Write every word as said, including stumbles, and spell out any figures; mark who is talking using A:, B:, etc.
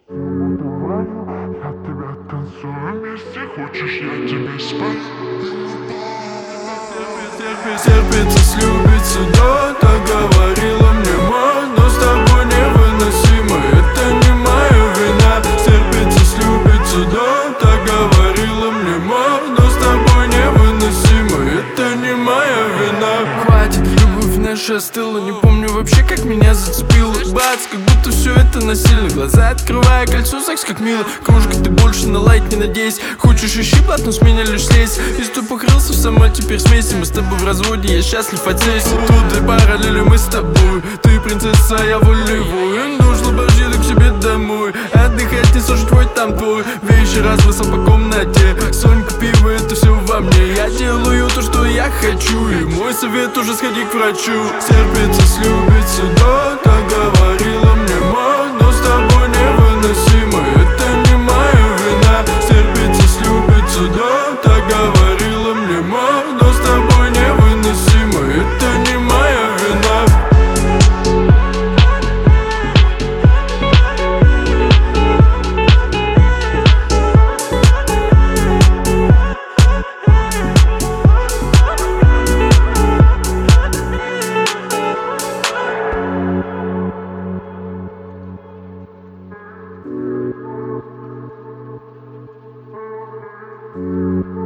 A: Давай, я тебя танцую вместе, хочешь, я тебе спою?
B: Терпится, слюбится, да, так говорила мне мама. Но с тобой невыносимо, это не моя вина. Терпится, слюбится, да, так говорила мне мама. Но с тобой невыносимо, это не моя вина. Хватит, любовь наша остыла, не помню вообще, как меня зацепило. Бац, как будто все это насильно. Глаза открывая, кольцо, секс как мило. Кружка, ты больше на лайк не надейся. Хочешь ищи блатно, с меня лишь слезь. Если ты покрылся, сама теперь смейся. Мы с тобой в разводе, я счастлив от сессии. Тут две параллели, мы с тобой. Ты принцесса, я волевой. Нужно божье к себе домой. Отдыхать, не слушать твой там твой. Вещи разброса по комнате. Сонька, пиво, это все во мне. Я делаю то, что я хочу. И мой совет уже сходи к врачу. Терпится, слюбится, да, так говорила мне мама. Но с тобой невыносимо, это не моя вина. Терпится, слюбится, да, так говорила мне мама. Но с тобой невыносимо, это не моя вина.
A: Thank you.